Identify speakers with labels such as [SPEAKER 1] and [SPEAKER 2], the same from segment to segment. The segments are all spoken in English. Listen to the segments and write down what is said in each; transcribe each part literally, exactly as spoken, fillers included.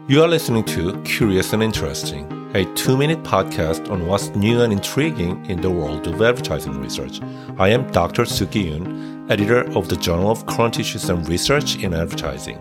[SPEAKER 1] You are listening to Curious and Interesting, a two-minute podcast on what's new and intriguing in the world of advertising research. I am Doctor Suki Yoon, editor of the Journal of Current Issues and Research in Advertising.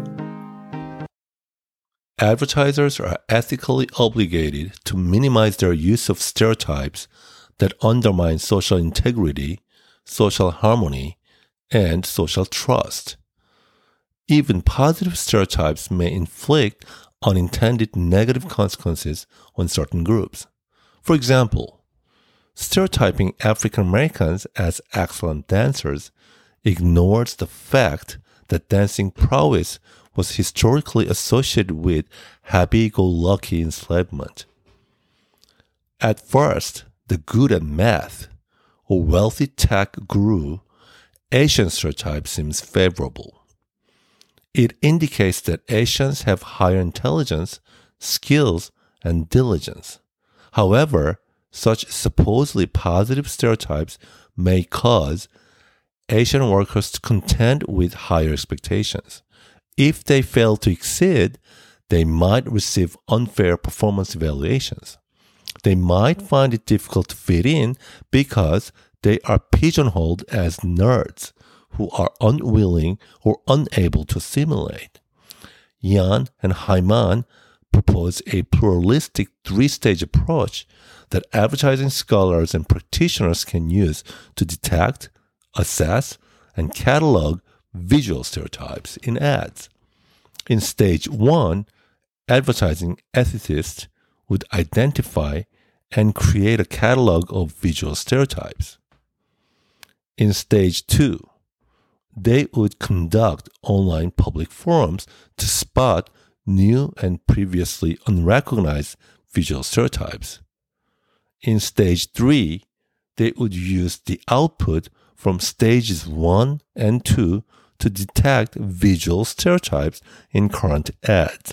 [SPEAKER 1] Advertisers are ethically obligated to minimize their use of stereotypes that undermine social integrity, social harmony, and social trust. Even positive stereotypes may inflict unintended negative consequences on certain groups. For example, stereotyping African Americans as excellent dancers ignores the fact that dancing prowess was historically associated with happy-go-lucky enslavement. At first, the good at math or wealthy tech guru, Asian stereotype seems favorable. It indicates that Asians have higher intelligence, skills, and diligence. However, such supposedly positive stereotypes may cause Asian workers to contend with higher expectations. If they fail to exceed, they might receive unfair performance evaluations. They might find it difficult to fit in because they are pigeonholed as nerds who are unwilling or unable to assimilate. Yan and Hyman propose a pluralistic three-stage approach that advertising scholars and practitioners can use to detect, assess, and catalog visual stereotypes in ads. In stage one, advertising ethicists would identify and create a catalog of visual stereotypes. In stage two, they would conduct online public forums to spot new and previously unrecognized visual stereotypes. In stage three, they would use the output from stages one and two to detect visual stereotypes in current ads.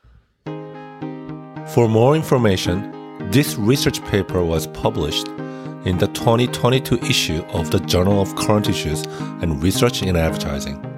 [SPEAKER 1] For more information, this research paper was published in the twenty twenty-two issue of the Journal of Current Issues and Research in Advertising.